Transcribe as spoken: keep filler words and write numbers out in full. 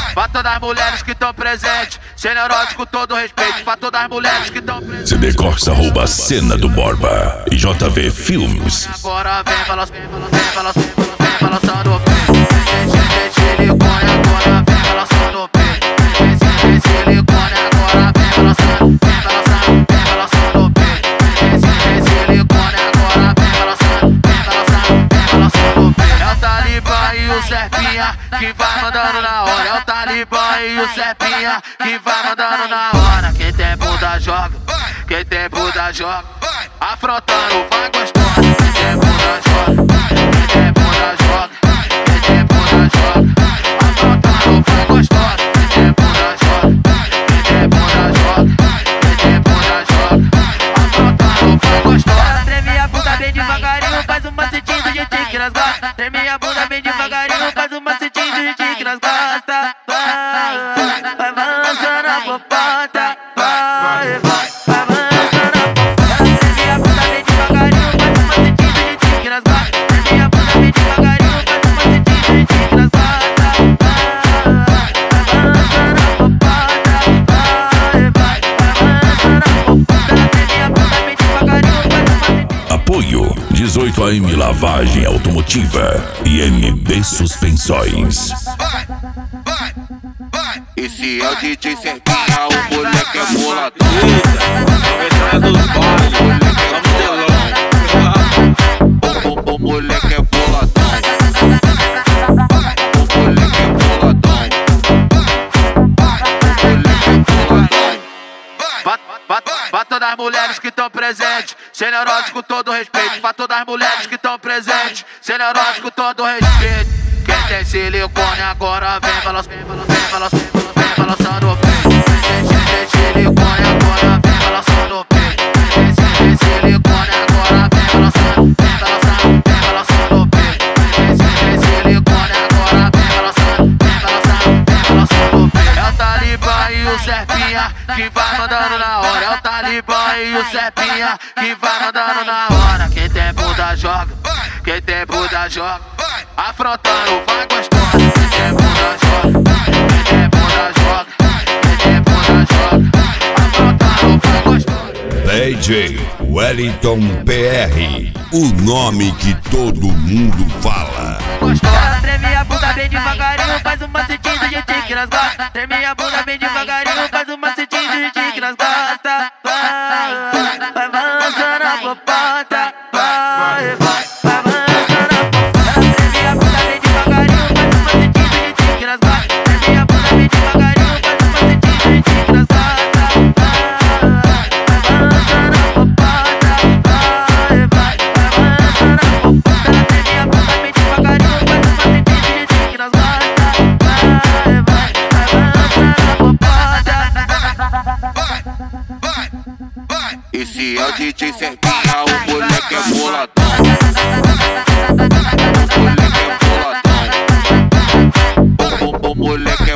Pra todas as mulheres que estão presentes, generosos com todo respeito. Pra todas as mulheres que estão presentes. C D Corsa rouba a cena do Borba e J V Filmes. Agora vem balançando, vem balançando, vem balançando o peito. Vem silicone, agora vem balançando o peito. Vem silicone, agora vem balançando, vem balançando, vem balançando o peito. Vem silicone, agora vem balançando, vem balançando, vem balançando o peito. É o Talibã e o Serpinha que vai mandando na hora. É o Talibã e o Serpinha que vai mandando na hora. Quem tem bunda joga, quem tem bunda joga. Afrontando vai gostosa. Quem tem bunda joga, quem tem bunda joga. Quem tem bunda joga. Afrontando vai gostosa. Quem tem bunda joga, quem tem bunda joga. Quem tem bunda joga. Afrontando vai gostosa. Treme a bunda bem devagarinho, faz um macetinho do jeitinho que nós gosta. Treme a bunda bem devagarinho, faz um macetinho do jeitinho que nós gosta. Vai, vai balançando a popota. Vai, vai, vai balançando a popota. Treme a bunda bem devagarinho, faz um macetinho do jeitinho que nós gosta. Treme a bunda bem devagarinho, faz um macetinho do jeitinho que nós gosta. Vai, vai balançando a popota. Vai, vai, vai balançando a popota. Treme a bunda bem devagarinho, faz um macetinho. Apoio dezoito A M Lavagem Automotiva e M B Suspensões. Esse é o D J Serpinha, o moleque é boladão. O moleque é boladão. O moleque é boladão. O moleque é boladão. Pra, pra, pra todas as mulheres que estão presentes, generosos com todo respeito. Pra todas as mulheres que estão presentes, generosos com todo respeito. Quem tem silicone agora vem balançando, vem balançando, vem balançando o peito. Quem tem silicone agora vem balançando o peito. Quem tem silicone agora vem balançando, vem balançando, vem balançando o peito. Quem tem silicone agora vem balançando, vem balançando, vem balançando o peito. É o Talibã e o Serpinha que vai mandando na hora. É o Talibã e o Serpinha que vai mandando na hora. Quem tem bunda joga, quem tem bunda joga. Afrontando vai gostosa. Quem tem bunda joga, quem tem bunda joga. Quem tem bunda joga. Afrontando vai gostosa. D J Wellington P R, o nome que todo mundo fala. Ela treme a bunda bem devagarinho, faz um macetinho do jeitinho que nós gosta. Treme a bunda bem devagarinho, faz um macetinho do jeitinho que nós gosta. Vai, vai balançando a popota. Vai, vai, vai balançando a popota. Ela treme a bunda bem devagarinho, faz um macetinho do jeitinho que nós gosta. Treme a bunda bem devagarinho, faz um macetinho do jeitinho que nós gosta. Vai, vai balançando a popota. Vai, vai, vai balançando a popota. Ela treme a bunda bem devagarinho, faz um macetinho do jeitinho que nós gosta. Vai, vai, vai balançando a popota. Esse é o D J Serpinha, o moleque é boladão. O moleque é boladão. O, o, o moleque